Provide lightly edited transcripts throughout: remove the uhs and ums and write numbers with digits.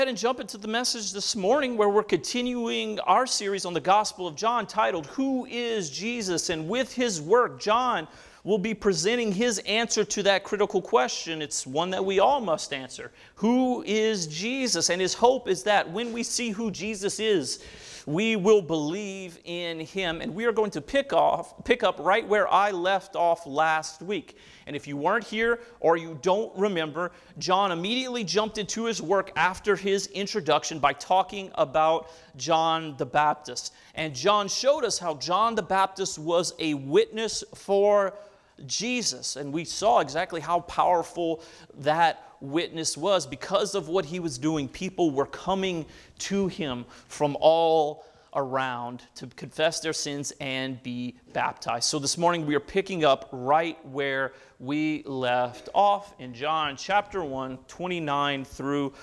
And jump into the message this morning where we're continuing our series on the Gospel of John titled, Who is Jesus? And with his work, John will be presenting his answer to that critical question. It's one that we all must answer. Who is Jesus? And his hope is that when we see who Jesus is, we will believe in him. And we are going to pick up right where I left off last week. And if you weren't here or you don't remember, John immediately jumped into his work after his introduction by talking about John the Baptist. And John showed us how John the Baptist was a witness for Jesus. And we saw exactly how powerful that witness was. Because of what he was doing, people were coming to him from all around to confess their sins and be baptized. So this morning we are picking up right where we left off in John chapter 1, 29 through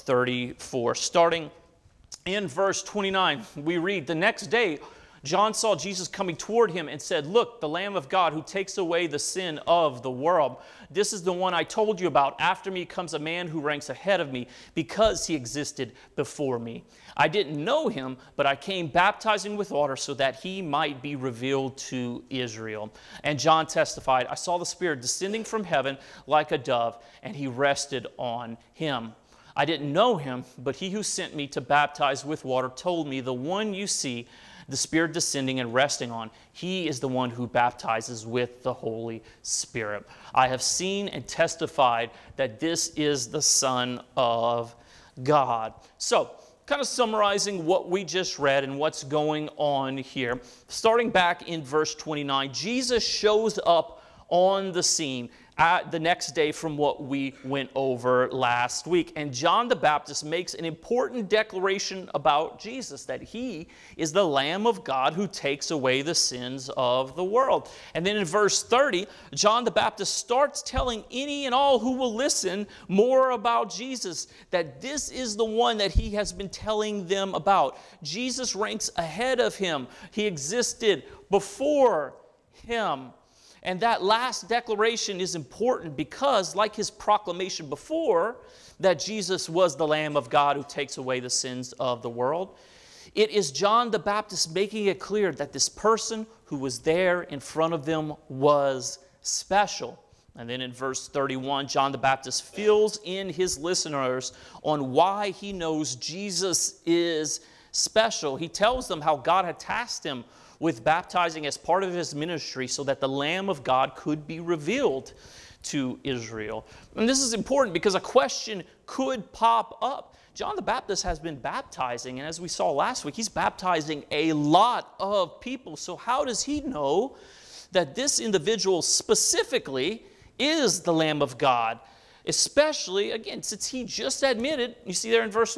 34. Starting in verse 29, we read, "The next day John saw Jesus coming toward him and said, 'Look, the Lamb of God who takes away the sin of the world. This is the one I told you about. After me comes a man who ranks ahead of me because he existed before me. I didn't know him, but I came baptizing with water so that he might be revealed to Israel.' And John testified, 'I saw the Spirit descending from heaven like a dove, and he rested on him. I didn't know him, but he who sent me to baptize with water told me, the one you see, the Spirit descending and resting on, he is the one who baptizes with the Holy Spirit. I have seen and testified that this is the Son of God.'" So, kind of summarizing what we just read and what's going on here. Starting back in verse 29, Jesus shows up on the scene at the next day from what we went over last week. And John the Baptist makes an important declaration about Jesus, that he is the Lamb of God who takes away the sins of the world. And then in verse 30, John the Baptist starts telling any and all who will listen more about Jesus, that this is the one that he has been telling them about. Jesus ranks ahead of him. He existed before him. And that last declaration is important because, like his proclamation before, that Jesus was the Lamb of God who takes away the sins of the world, it is John the Baptist making it clear that this person who was there in front of them was special. And then in verse 31, John the Baptist fills in his listeners on why he knows Jesus is special. He tells them how God had tasked him with baptizing as part of his ministry so that the Lamb of God could be revealed to Israel. And this is important because a question could pop up. John the Baptist has been baptizing, and as we saw last week, he's baptizing a lot of people. So how does he know that this individual specifically is the Lamb of God? Especially, again, since he just admitted, you see there in verse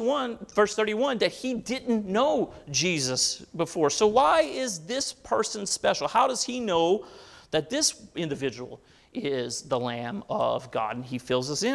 31, that he didn't know Jesus before. So why is this person special? How does he know that this individual is the Lamb of God? And he fills us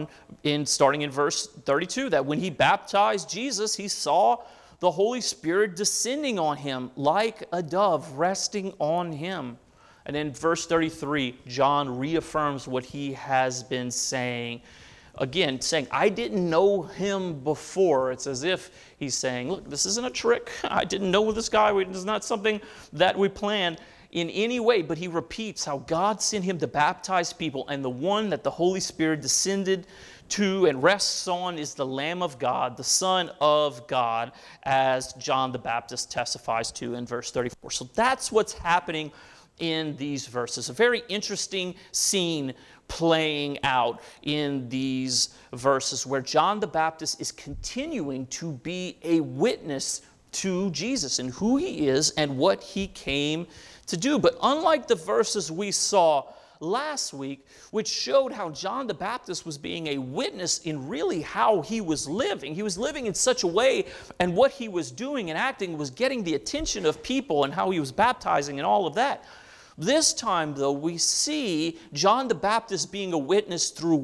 in starting in verse 32, that when he baptized Jesus, he saw the Holy Spirit descending on him like a dove, resting on him. And in verse 33, John reaffirms what he has been saying. Again, saying, I didn't know him before. It's as if he's saying, look, this isn't a trick. I didn't know this guy. This is not something that we planned in any way. But he repeats how God sent him to baptize people. And the one that the Holy Spirit descended to and rests on is the Lamb of God, the Son of God, as John the Baptist testifies to in verse 34. So that's what's happening in these verses. A very interesting scene playing out in these verses where John the Baptist is continuing to be a witness to Jesus and who he is and what he came to do. But unlike the verses we saw last week, which showed how John the Baptist was being a witness in really how he was living. He was living in such a way, and what he was doing and acting was getting the attention of people and how he was baptizing and all of that. This time, though, we see John the Baptist being a witness through what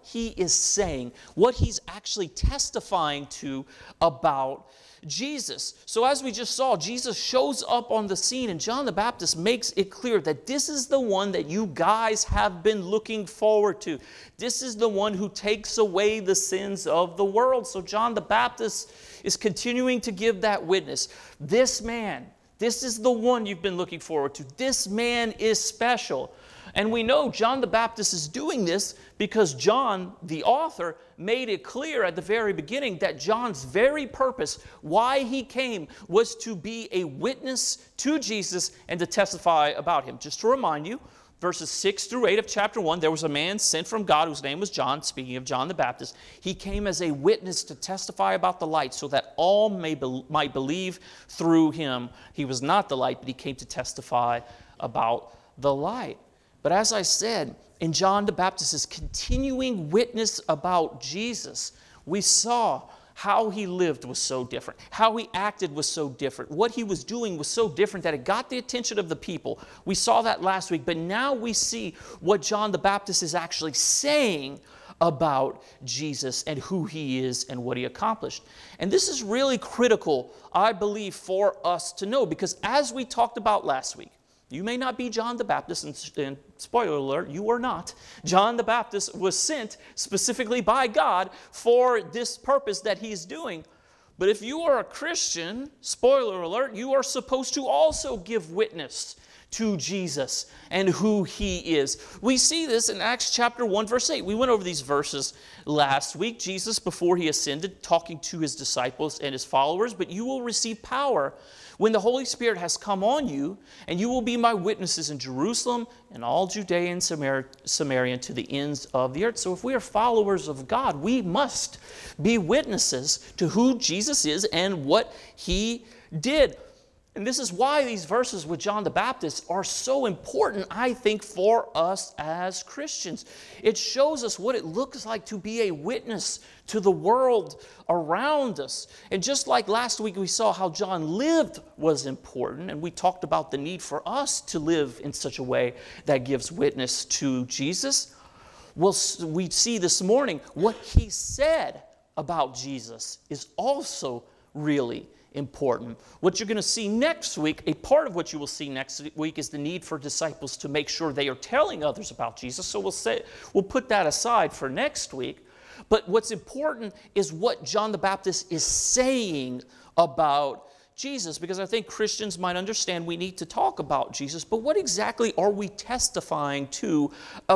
he is saying, what he's actually testifying to about Jesus. So as we just saw, Jesus shows up on the scene, and John the Baptist makes it clear that this is the one that you guys have been looking forward to. This is the one who takes away the sins of the world. So John the Baptist is continuing to give that witness. This man, this is the one you've been looking forward to. This man is special. And we know John the Baptist is doing this because John, the author, made it clear at the very beginning that John's very purpose, why he came, was to be a witness to Jesus and to testify about him. Just to remind you, verses 6 through 8 of chapter 1, there was a man sent from God whose name was John, speaking of John the Baptist. He came as a witness to testify about the light so that all might believe through him. He was not the light, but he came to testify about the light. But as I said, in John the Baptist's continuing witness about Jesus, we saw how he lived was so different, how he acted was so different, what he was doing was so different that it got the attention of the people. We saw that last week, but now we see what John the Baptist is actually saying about Jesus and who he is and what he accomplished. And this is really critical, I believe, for us to know, because as we talked about last week, you may not be John the Baptist, and spoiler alert, you are not. John the Baptist was sent specifically by God for this purpose that he's doing. But if you are a Christian, spoiler alert, you are supposed to also give witness to Jesus and who he is. We see this in Acts chapter 1, verse 8. We went over these verses last week. Jesus, before he ascended, talking to his disciples and his followers, but you will receive power when the Holy Spirit has come on you, and you will be my witnesses in Jerusalem and all Judea and Samaria to the ends of the earth. So if we are followers of God, we must be witnesses to who Jesus is and what he did. And this is why these verses with John the Baptist are so important, I think, for us as Christians. It shows us what it looks like to be a witness to the world around us. And just like last week we saw how John lived was important, and we talked about the need for us to live in such a way that gives witness to Jesus, well, we see this morning what he said about Jesus is also really important. What you're going to see next week, a part of what you will see next week, is the need for disciples to make sure they are telling others about Jesus. So we'll put that aside for next week. But what's important is what John the Baptist is saying about Jesus, because I think Christians might understand we need to talk about Jesus, but what exactly are we testifying to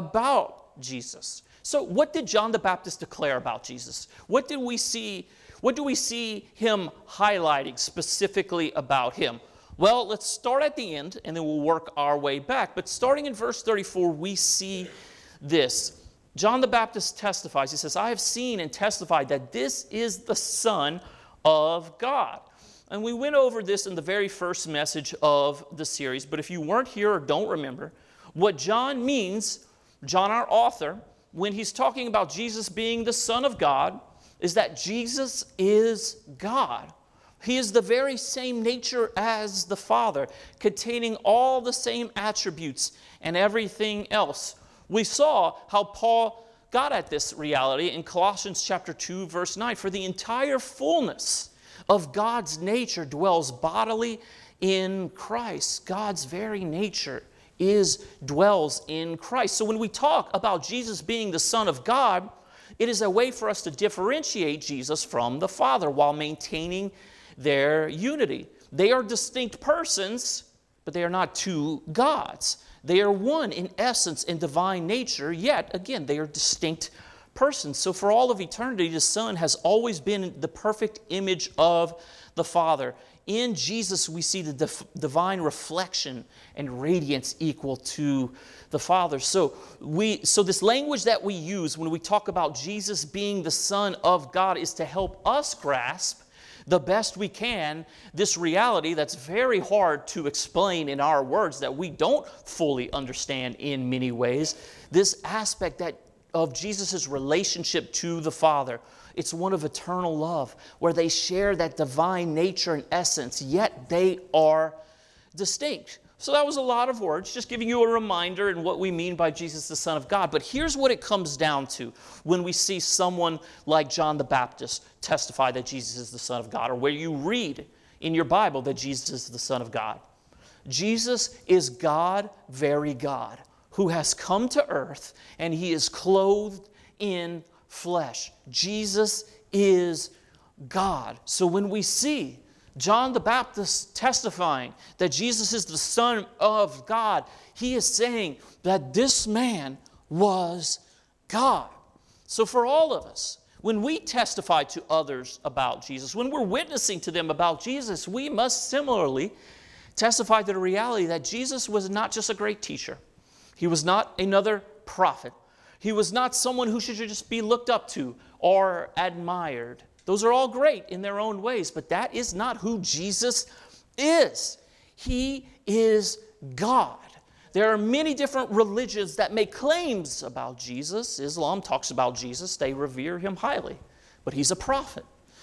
about Jesus? So what did John the Baptist declare about Jesus? What do we see him highlighting specifically about him? Well, let's start at the end, and then we'll work our way back. But starting in verse 34, we see this. John the Baptist testifies. He says, I have seen and testified that this is the Son of God. And we went over this in the very first message of the series. But if you weren't here or don't remember, what John means, John, our author, when he's talking about Jesus being the Son of God, is that Jesus is God. He is the very same nature as the Father, containing all the same attributes and everything else. We saw how Paul got at this reality in Colossians chapter 2, verse 9. For the entire fullness of God's nature dwells bodily in Christ. God's very nature dwells in Christ. So when we talk about Jesus being the Son of God, it is a way for us to differentiate Jesus from the Father while maintaining their unity. They are distinct persons, but they are not two gods. They are one in essence and divine nature, yet, again, they are distinct persons. So for all of eternity, the Son has always been the perfect image of the Father. In Jesus, we see the divine reflection and radiance equal to the Father. So this language that we use when we talk about Jesus being the Son of God is to help us grasp the best we can this reality that's very hard to explain in our words, that we don't fully understand in many ways. This aspect of Jesus' relationship to the Father. It's one of eternal love, where they share that divine nature and essence, yet they are distinct. So that was a lot of words, just giving you a reminder and what we mean by Jesus, the Son of God. But here's what it comes down to when we see someone like John the Baptist testify that Jesus is the Son of God, or where you read in your Bible that Jesus is the Son of God. Jesus is God, very God, who has come to earth, and he is clothed in flesh. Jesus is God. So when we see John the Baptist testifying that Jesus is the Son of God, he is saying that this man was God. So for all of us, when we testify to others about Jesus, when we're witnessing to them about Jesus, we must similarly testify to the reality that Jesus was not just a great teacher. He was not another prophet. He was not someone who should just be looked up to or admired. Those are all great in their own ways, but that is not who Jesus is. He is God. There are many different religions that make claims about Jesus. Islam talks about Jesus. They revere him highly, but he's a prophet.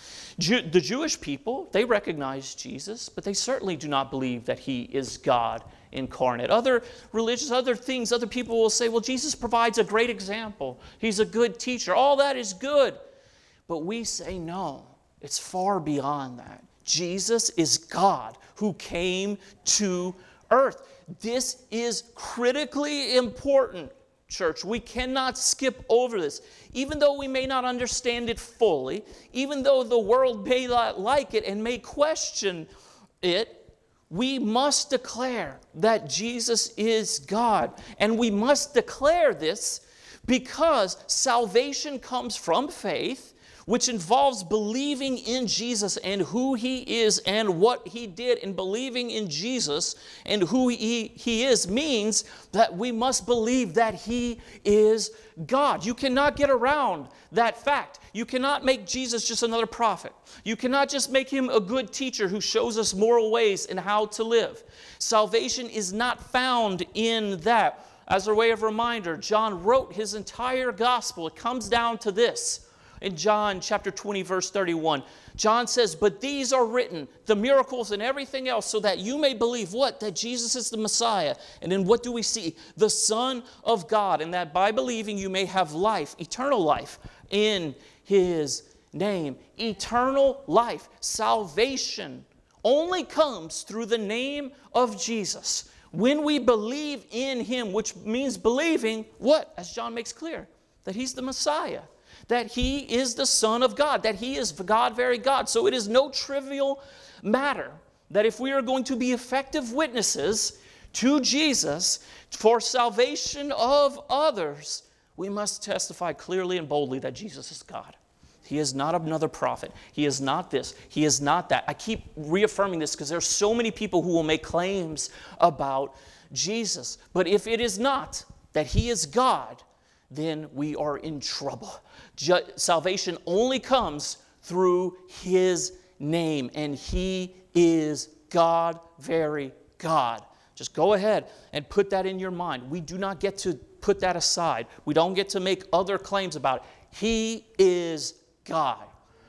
The Jewish people, they recognize Jesus, but they certainly do not believe that he is God incarnate. Other religions, other things, other people will say, well, Jesus provides a great example. He's a good teacher. All that is good. But we say no, it's far beyond that. Jesus is God who came to earth. This is critically important, church. We cannot skip over this. Even though we may not understand it fully, even though the world may not like it and may question it, we must declare that Jesus is God. And we must declare this because salvation comes from faith, which involves believing in Jesus and who he is and what he did. And believing in Jesus and who he is means that we must believe that he is God. You cannot get around that fact. You cannot make Jesus just another prophet. You cannot just make him a good teacher who shows us moral ways and how to live. Salvation is not found in that. As a way of reminder, John wrote his entire gospel. It comes down to this. In John chapter 20, verse 31, John says, but these are written, the miracles and everything else, so that you may believe what? That Jesus is the Messiah. And then what do we see? The Son of God. And that by believing you may have life, eternal life, in his name. Eternal life, salvation, only comes through the name of Jesus. When we believe in him, which means believing what? As John makes clear, that he's the Messiah. That he is the Son of God, that he is God, very God. So it is no trivial matter that if we are going to be effective witnesses to Jesus for salvation of others, we must testify clearly and boldly that Jesus is God. He is not another prophet. He is not this. He is not that. I keep reaffirming this because there are so many people who will make claims about Jesus. But if it is not that he is God, then we are in trouble. Salvation only comes through his name, and he is God, very God. Just go ahead and put that in your mind. We do not get to put that aside. We don't get to make other claims about it. He is God.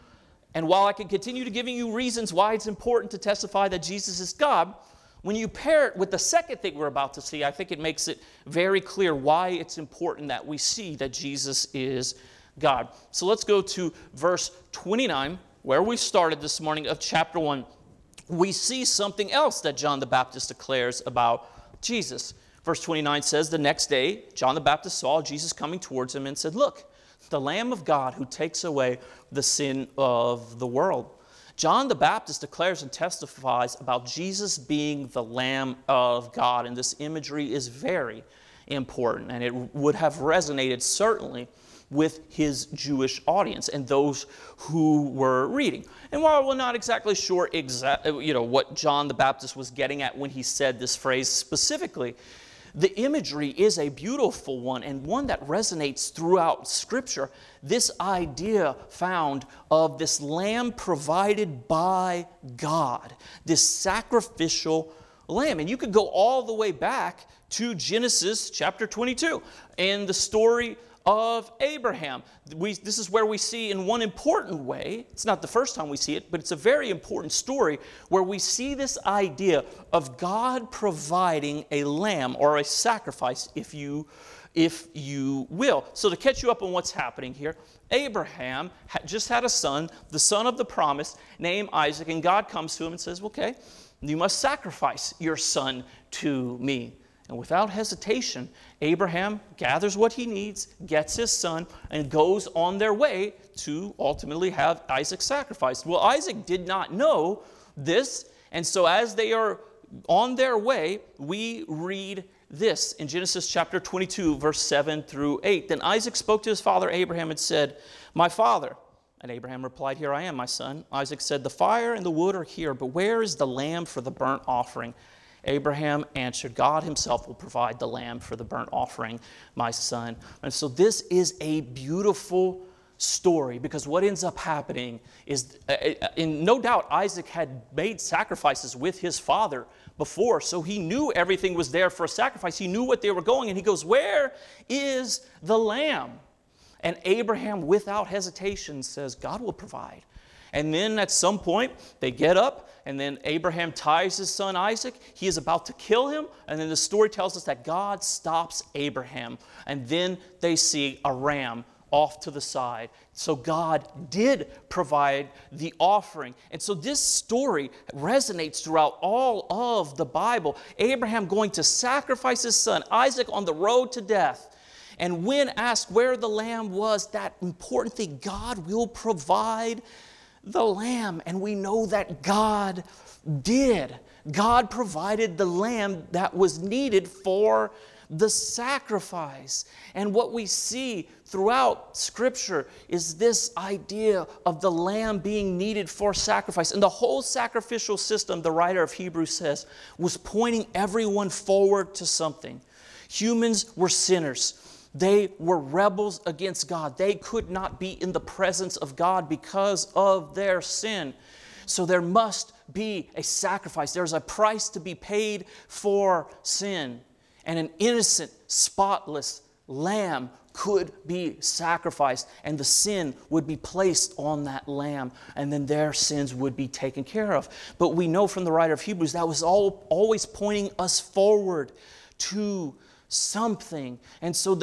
And while I can continue to giving you reasons why it's important to testify that Jesus is God, when you pair it with the second thing we're about to see, I think it makes it very clear why it's important that we see that Jesus is God. So let's go to verse 29, where we started this morning of chapter 1. We see something else that John the Baptist declares about Jesus. Verse 29 says, the next day, John the Baptist saw Jesus coming towards him and said, look, the Lamb of God who takes away the sin of the world. John the Baptist declares and testifies about Jesus being the Lamb of God, and this imagery is very important, and it would have resonated certainly with his Jewish audience and those who were reading. And while we're not exactly sure what John the Baptist was getting at when he said this phrase specifically, the imagery is a beautiful one and one that resonates throughout Scripture. This idea found of this lamb provided by God, this sacrificial lamb. And you could go all the way back to Genesis chapter 22 and the story of Abraham. This is where we see in one important way, it's not the first time we see it, but it's a very important story where we see this idea of God providing a lamb or a sacrifice, if you will. So to catch you up on what's happening here, Abraham just had a son, the son of the promise, named Isaac, and God comes to him and says, okay, you must sacrifice your son to me. And without hesitation, Abraham gathers what he needs, gets his son, and goes on their way to ultimately have Isaac sacrificed. Well, Isaac did not know this, and so as they are on their way, we read this in Genesis chapter 22, verse 7 through 8. Then Isaac spoke to his father Abraham and said, "My father." And Abraham replied, "Here I am, my son." Isaac said, "The fire and the wood are here, but where is the lamb for the burnt offering?" Abraham answered, "God himself will provide the lamb for the burnt offering, my son." And so this is a beautiful story, because what ends up happening is, no doubt Isaac had made sacrifices with his father before, so he knew everything was there for a sacrifice. He knew what they were going, and he goes, "Where is the lamb?" And Abraham, without hesitation, says, "God will provide." And then at some point, they get up, and then Abraham ties his son Isaac. He is about to kill him, and then the story tells us that God stops Abraham, and then they see a ram off to the side. So God did provide the offering. And so this story resonates throughout all of the Bible. Abraham going to sacrifice his son Isaac on the road to death. And when asked where the lamb was, that important thing, God will provide the lamb. And we know that God did. God provided the lamb that was needed for the sacrifice. And what we see throughout Scripture is this idea of the lamb being needed for sacrifice. And the whole sacrificial system, the writer of Hebrews says, was pointing everyone forward to something. Humans were sinners. They were rebels against God. They could not be in the presence of God because of their sin. So there must be a sacrifice. There's a price to be paid for sin. And an innocent, spotless lamb could be sacrificed, and the sin would be placed on that lamb, and then their sins would be taken care of. But we know from the writer of Hebrews that was always pointing us forward to something. And so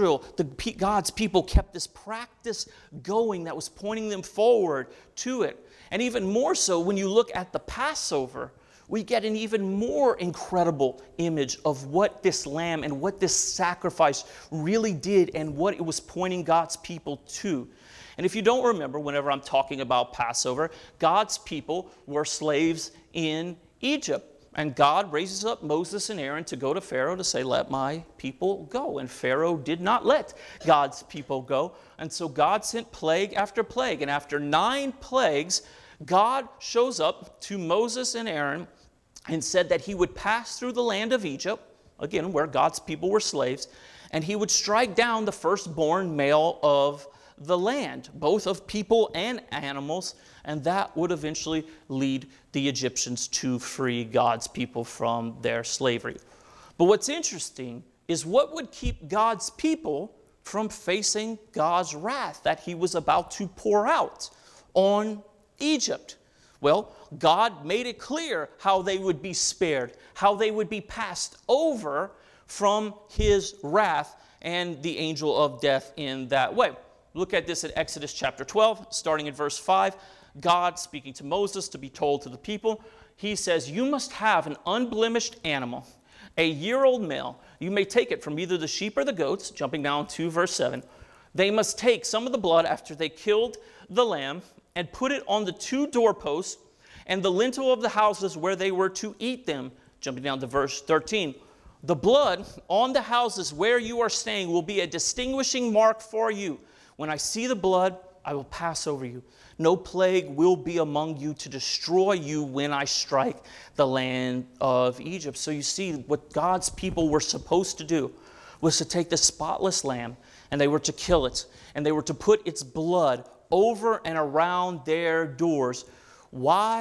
God's people kept this practice going that was pointing them forward to it. And even more so, when you look at the Passover, we get an even more incredible image of what this lamb and what this sacrifice really did and what it was pointing God's people to. And if you don't remember, whenever I'm talking about Passover, God's people were slaves in Egypt. And God raises up Moses and Aaron to go to Pharaoh to say, "Let my people go." And Pharaoh did not let God's people go. And so God sent plague after plague. And after 9 plagues, God shows up to Moses and Aaron and said that he would pass through the land of Egypt, again, where God's people were slaves, and he would strike down the firstborn male of the land, both of people and animals, and that would eventually lead the Egyptians to free God's people from their slavery. But what's interesting is what would keep God's people from facing God's wrath that he was about to pour out on Egypt? Well, God made it clear how they would be spared, how they would be passed over from his wrath and the angel of death in that way. Look at this in Exodus chapter 12, starting in verse 5. God speaking to Moses to be told to the people, he says, "You must have an unblemished animal, a year-old male. You may take it from either the sheep or the goats," jumping down to verse 7. "They must take some of the blood after they killed the lamb and put it on the 2 doorposts and the lintel of the houses where they were to eat them." Jumping down to verse 13. "The blood on the houses where you are staying will be a distinguishing mark for you. When I see the blood, I will pass over you. No plague will be among you to destroy you when I strike the land of Egypt." So you see, what God's people were supposed to do was to take the spotless lamb, and they were to kill it, and they were to put its blood over and around their doors. Why?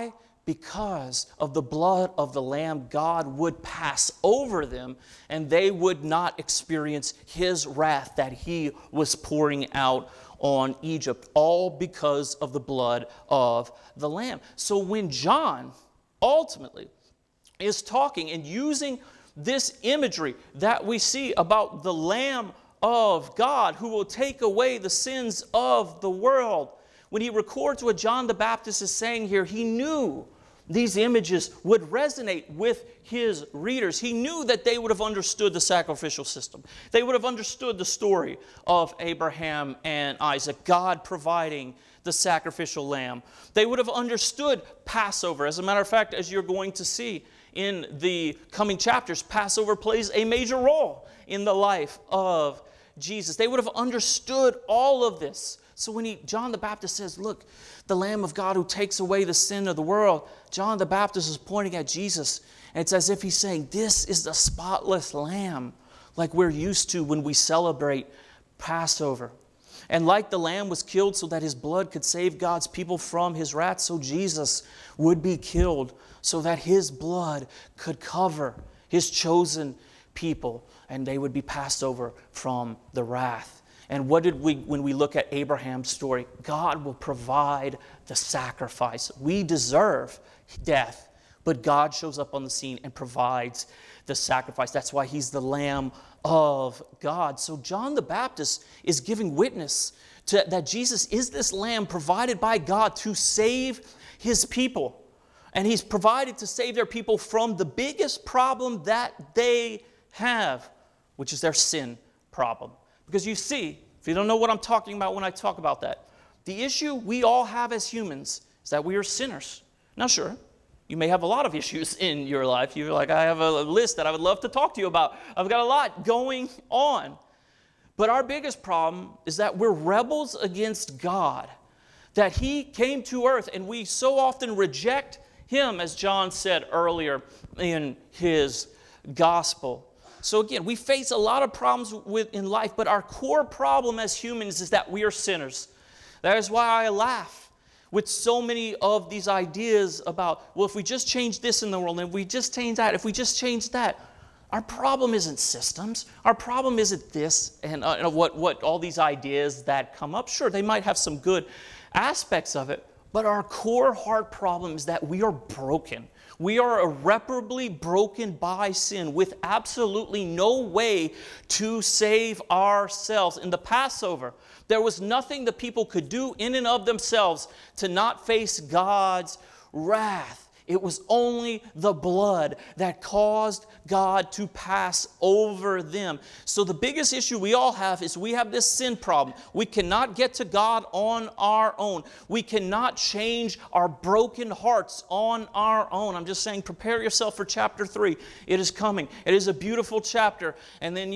because of the blood of the Lamb, God would pass over them and they would not experience his wrath that he was pouring out on Egypt, all because of the blood of the Lamb. So when John ultimately is talking and using this imagery that we see about the Lamb of God who will take away the sins of the world, when he records what John the Baptist is saying here, he knew these images would resonate with his readers. He knew that they would have understood the sacrificial system. They would have understood the story of Abraham and Isaac, God providing the sacrificial lamb. They would have understood Passover. As a matter of fact, as you're going to see in the coming chapters, Passover plays a major role in the life of Jesus. They would have understood all of this. So when John the Baptist says, look, the Lamb of God who takes away the sin of the world, John the Baptist is pointing at Jesus. And it's as if he's saying, this is the spotless Lamb, like we're used to when we celebrate Passover. And like the Lamb was killed so that his blood could save God's people from his wrath, so Jesus would be killed so that his blood could cover his chosen people and they would be passed over from the wrath. And when we look at Abraham's story, God will provide the sacrifice. We deserve death, but God shows up on the scene and provides the sacrifice. That's why he's the Lamb of God. So John the Baptist is giving witness that Jesus is this Lamb provided by God to save his people. And he's provided to save their people from the biggest problem that they have, which is their sin problem. Because you see, if you don't know what I'm talking about when I talk about that, the issue we all have as humans is that we are sinners. Now sure, you may have a lot of issues in your life. You're like, I have a list that I would love to talk to you about. I've got a lot going on. But our biggest problem is that we're rebels against God. That he came to earth and we so often reject him, as John said earlier in his gospel. So again, we face a lot of problems in life, but our core problem as humans is that we are sinners. That is why I laugh with so many of these ideas about, well, if we just change this in the world, and if we just change that, if we just change that, our problem isn't systems. Our problem isn't this and what all these ideas that come up. Sure, they might have some good aspects of it, but our core heart problem is that we are broken. We are irreparably broken by sin with absolutely no way to save ourselves. In the Passover, there was nothing the people could do in and of themselves to not face God's wrath. It was only the blood that caused God to pass over them. So the biggest issue we all have is we have this sin problem. We cannot get to God on our own. We cannot change our broken hearts on our own. I'm just saying, prepare yourself for chapter 3. It is coming. It is a beautiful chapter. And then,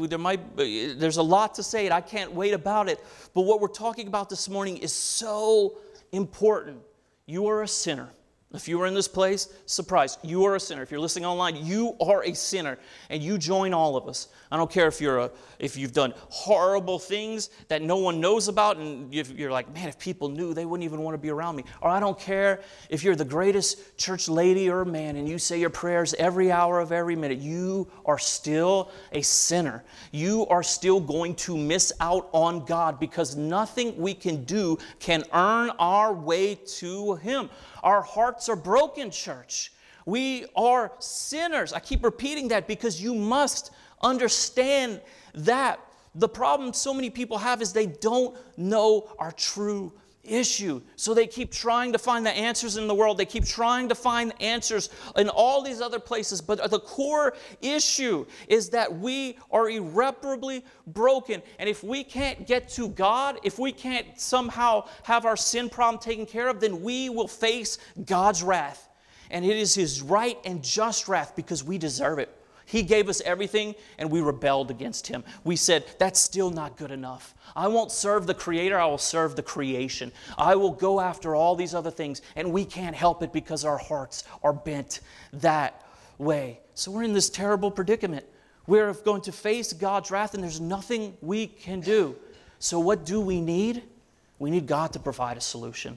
there's a lot to say. I can't wait about it. But what we're talking about this morning is so important. You are a sinner. If you are in this place, surprise, you are a sinner. If you're listening online, you are a sinner, and you join all of us. I don't care if you've done horrible things that no one knows about, and you're like, man, if people knew, they wouldn't even want to be around me. Or I don't care if you're the greatest church lady or man, and you say your prayers every hour of every minute. You are still a sinner. You are still going to miss out on God because nothing we can do can earn our way to Him. Our hearts are broken, church. We are sinners. I keep repeating that because you must understand that. The problem so many people have is they don't know our true issue. So they keep trying to find the answers in the world. They keep trying to find answers in all these other places. But the core issue is that we are irreparably broken. And if we can't get to God, if we can't somehow have our sin problem taken care of, then we will face God's wrath. And it is His right and just wrath because we deserve it. He gave us everything and we rebelled against Him. We said, that's still not good enough. I won't serve the Creator, I will serve the creation. I will go after all these other things, and we can't help it because our hearts are bent that way. So we're in this terrible predicament. We're going to face God's wrath and there's nothing we can do. So what do we need? We need God to provide a solution.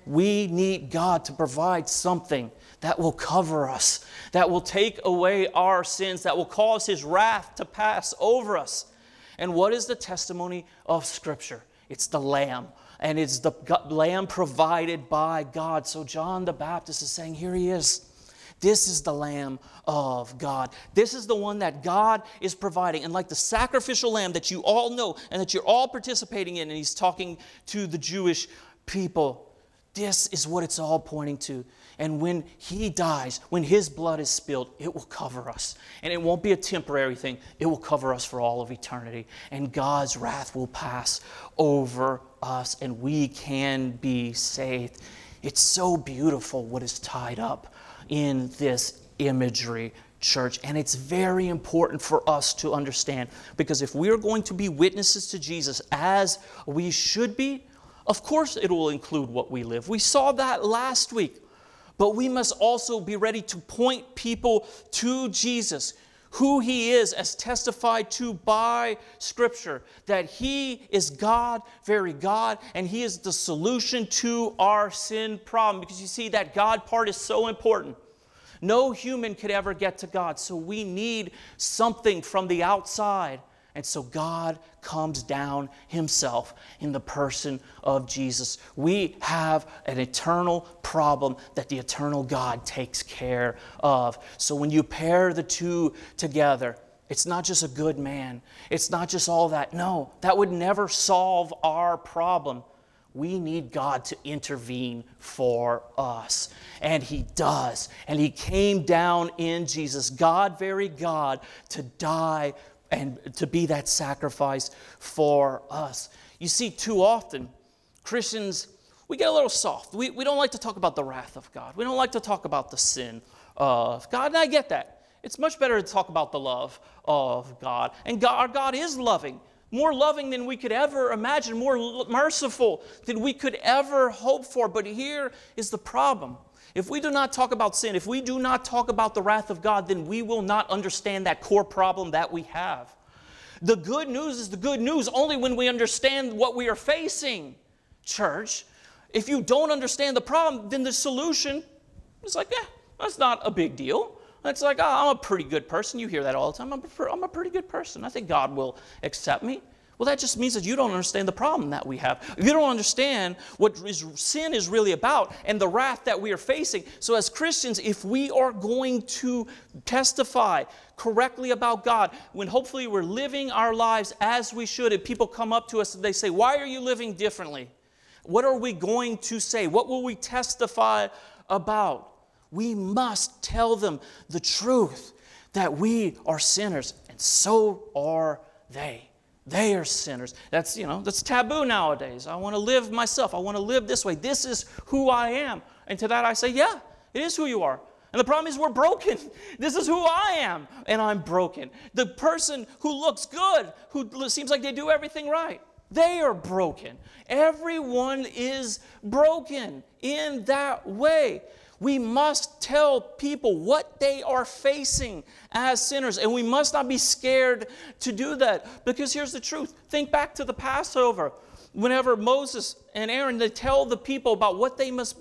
we need God to provide something that will cover us, that will take away our sins, that will cause His wrath to pass over us. And what is the testimony of Scripture? It's the Lamb. And it's the Lamb provided by God. So John the Baptist is saying, here He is. This is the Lamb of God. This is the one that God is providing. And like the sacrificial lamb that you all know and that you're all participating in, and He's talking to the Jewish people, this is what it's all pointing to. And when He dies, when His blood is spilled, it will cover us. And it won't be a temporary thing. It will cover us for all of eternity. And God's wrath will pass over us, and we can be saved. It's so beautiful what is tied up in this imagery, church. And it's very important for us to understand, because if we are going to be witnesses to Jesus as we should be, of course it will include what we live. We saw that last week. But we must also be ready to point people to Jesus, who He is as testified to by Scripture, that He is God, very God, and He is the solution to our sin problem. Because you see, that God part is so important. No human could ever get to God, so we need something from the outside. And so God comes down Himself in the person of Jesus. We have an eternal problem that the eternal God takes care of. So when you pair the two together, it's not just a good man. It's not just all that. No, that would never solve our problem. We need God to intervene for us. And He does. And He came down in Jesus, God, very God, to die and to be that sacrifice for us. You see, too often, Christians, we get a little soft. We don't like to talk about the wrath of God. We don't like to talk about the sin of God, and I get that. It's much better to talk about the love of God. And God, our God is loving, more loving than we could ever imagine, more merciful than we could ever hope for. But here is the problem. If we do not talk about sin, if we do not talk about the wrath of God, then we will not understand that core problem that we have. The good news is the good news only when we understand what we are facing, church. If you don't understand the problem, then the solution is like, that's not a big deal. It's like, I'm a pretty good person. You hear that all the time. I'm a pretty good person. I think God will accept me. Well, that just means that you don't understand the problem that we have. You don't understand what sin is really about and the wrath that we are facing. So as Christians, if we are going to testify correctly about God, when hopefully we're living our lives as we should, and people come up to us and they say, why are you living differently? What are we going to say? What will we testify about? We must tell them the truth, that we are sinners, and so are they. They are sinners. That's taboo nowadays. I want to live myself. I want to live this way. This is who I am. And to that I say, yeah, it is who you are. And the problem is we're broken. This is who I am, and I'm broken. The person who looks good, who seems like they do everything right, they are broken. Everyone is broken in that way. We must tell people what they are facing as sinners, and we must not be scared to do that, because here's the truth. Think back to the Passover. Whenever Moses and Aaron, they tell the people about what they must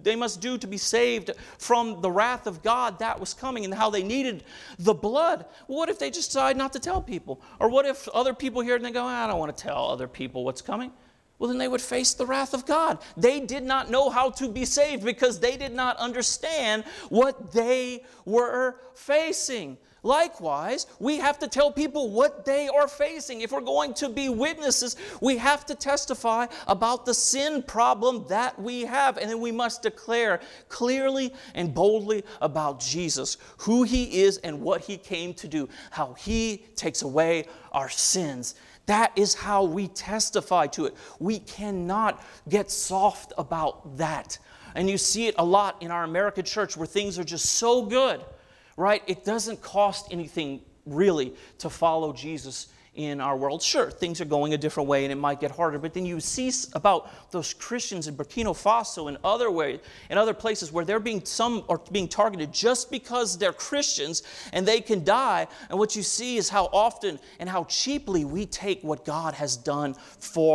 do to be saved from the wrath of God that was coming and how they needed the blood. Well, what if they just decide not to tell people? Or what if other people hear it and they go, I don't want to tell other people what's coming? Well, then they would face the wrath of God. They did not know how to be saved because they did not understand what they were facing. Likewise, we have to tell people what they are facing. If we're going to be witnesses, we have to testify about the sin problem that we have. And then we must declare clearly and boldly about Jesus, who He is and what He came to do, how He takes away our sins. That is how we testify to it. We cannot get soft about that. And you see it a lot in our American church where things are just so good, right? It doesn't cost anything really to follow Jesus in our world. Sure, things are going a different way and it might get harder, but then you see about those Christians in Burkina Faso and other places where some are being targeted just because they're Christians and they can die. And what you see is how often and how cheaply we take what God has done for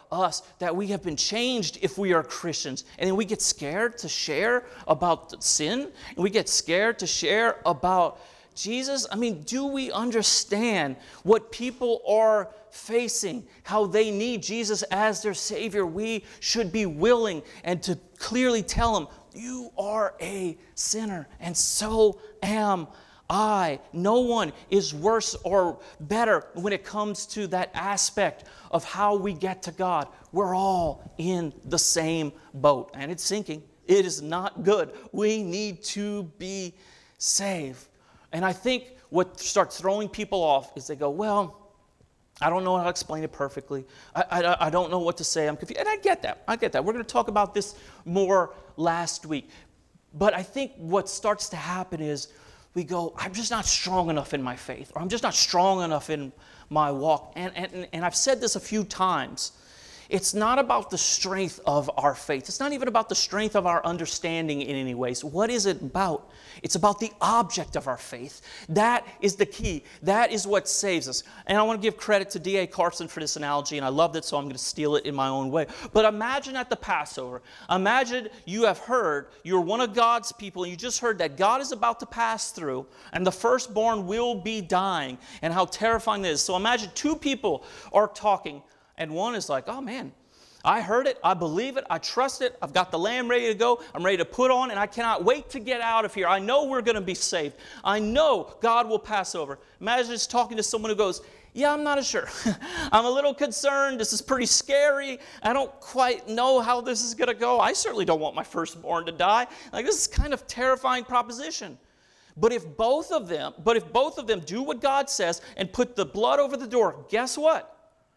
us that we have been changed if we are Christians. And then we get scared to share about sin, and we get scared to share about Jesus. I mean, do we understand what people are facing, how they need Jesus as their Savior? We should be willing and to clearly tell them, you are a sinner, and so am I. No one is worse or better when it comes to that aspect of how we get to God. We're all in the same boat, and it's sinking. It is not good. We need to be saved. And I think what starts throwing people off is they go, well, I don't know how to explain it perfectly. I don't know what to say. I'm confused. And I get that. We're going to talk about this more last week. But I think what starts to happen is we go, I'm just not strong enough in my faith, or I'm just not strong enough in my walk. And I've said this a few times. It's not about the strength of our faith. It's not even about the strength of our understanding in any way. So what is it about? It's about the object of our faith. That is the key. That is what saves us. And I want to give credit to D.A. Carson for this analogy, and I loved it, so I'm going to steal it in my own way. But imagine at the Passover. Imagine you have heard, you're one of God's people, and you just heard that God is about to pass through, and the firstborn will be dying, and how terrifying that is. So imagine two people are talking, and one is like, oh man, I heard it, I believe it, I trust it, I've got the lamb ready to go, I'm ready to put on, and I cannot wait to get out of here. I know we're going to be saved. I know God will pass over. Imagine just talking to someone who goes, yeah, I'm not as sure. I'm a little concerned. This is pretty scary. I don't quite know how this is going to go. I certainly don't want my firstborn to die. Like, this is kind of terrifying proposition. But if both of them do what God says and put the blood over the door, guess what?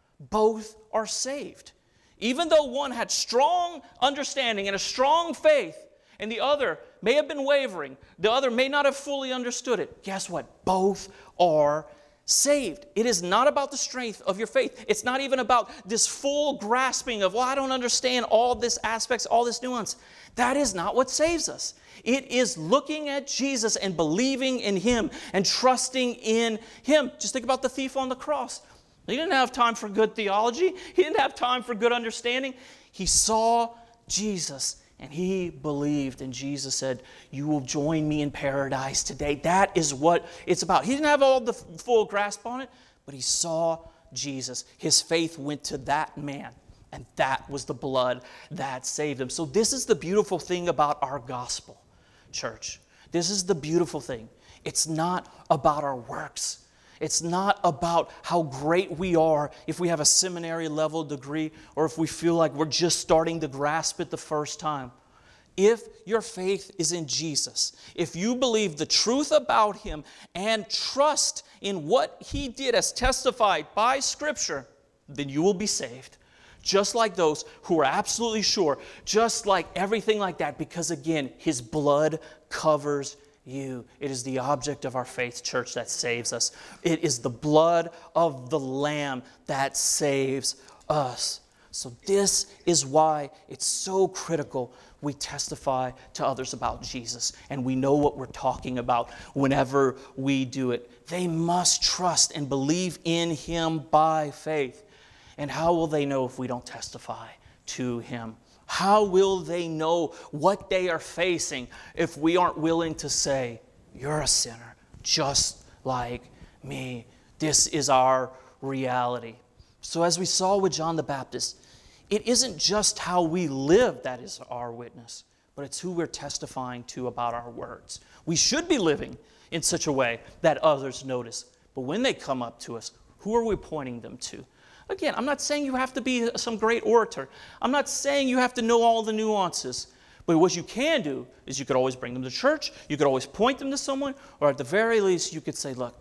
Both are saved. Even though one had strong understanding and a strong faith, and the other may have been wavering, the other may not have fully understood it, guess what? Both are saved. It is not about the strength of your faith. It's not even about this full grasping of, well, I don't understand all this aspects, all this nuance. That is not what saves us. It is looking at Jesus and believing in Him and trusting in Him. Just think about the thief on the cross. He didn't have time for good theology. He didn't have time for good understanding. He saw Jesus and he believed. And Jesus said, you will join me in paradise today. That is what it's about. He didn't have all the full grasp on it, but he saw Jesus. His faith went to that man. And that was the blood that saved him. So this is the beautiful thing about our gospel, church. This is the beautiful thing. It's not about our works. It's not about how great we are if we have a seminary level degree or if we feel like we're just starting to grasp it the first time. If your faith is in Jesus, if you believe the truth about Him and trust in what He did as testified by Scripture, then you will be saved. Just like those who are absolutely sure, just like everything like that, because again, His blood covers you. It is the object of our faith, church, that saves us. It is the blood of the Lamb that saves us. So this is why it's so critical we testify to others about Jesus, and we know what we're talking about whenever we do it. They must trust and believe in Him by faith. And how will they know if we don't testify to Him? How will they know what they are facing if we aren't willing to say, you're a sinner just like me? This is our reality. So as we saw with John the Baptist, it isn't just how we live that is our witness, but it's who we're testifying to about our words. We should be living in such a way that others notice. But when they come up to us, who are we pointing them to? Again, I'm not saying you have to be some great orator. I'm not saying you have to know all the nuances. But what you can do is you could always bring them to church. You could always point them to someone. Or at the very least, you could say, look,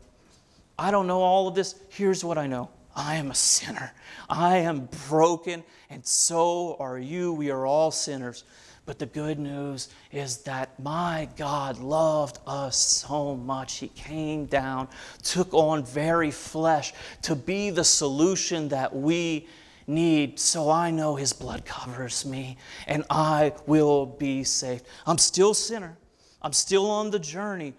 I don't know all of this. Here's what I know. I am a sinner. I am broken, and so are you. We are all sinners. But the good news is that my God loved us so much. He came down, took on very flesh to be the solution that we need. So I know His blood covers me, and I will be saved. I'm still a sinner. I'm still on the journey, but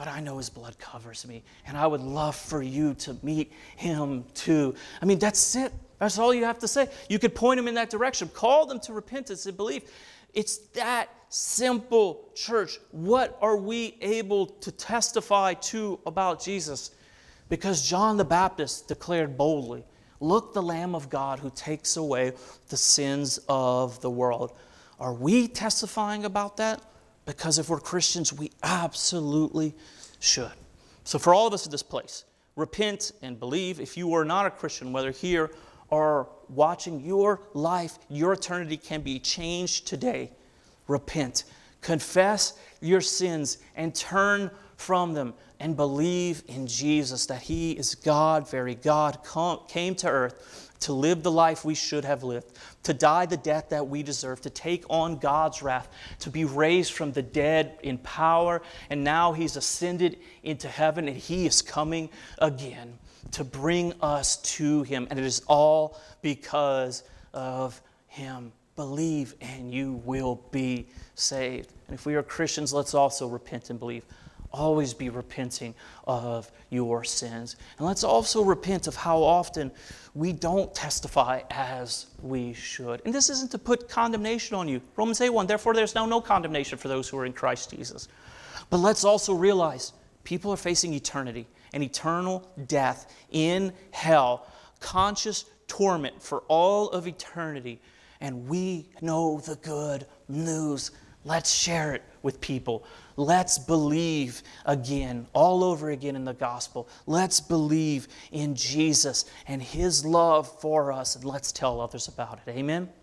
but I know his blood covers me, and I would love for you to meet him too. I mean, that's it. That's all you have to say. You could point them in that direction. Call them to repentance and belief. It's that simple, church. What are we able to testify to about Jesus? Because John the Baptist declared boldly, "Look, the Lamb of God who takes away the sins of the world." Are we testifying about that? Because if we're Christians, we absolutely should. So for all of us in this place, repent and believe. If you are not a Christian, whether here or watching, your life, your eternity can be changed today. Repent. Confess your sins and turn from them and believe in Jesus, that he is God, very God, came to earth to live the life we should have lived, to die the death that we deserve, to take on God's wrath, to be raised from the dead in power, and now he's ascended into heaven, and he is coming again to bring us to him, and it is all because of him. Believe and you will be saved. And if we are Christians, let's also repent and believe. Always be repenting of your sins. And let's also repent of how often we don't testify as we should. And this isn't to put condemnation on you. Romans 8:1, therefore there's now no condemnation for those who are in Christ Jesus. But let's also realize people are facing eternity and eternal death in hell, conscious torment for all of eternity. And we know the good news. Let's share it with people. Let's believe again, all over again in the gospel. Let's believe in Jesus and his love for us, and let's tell others about it. Amen?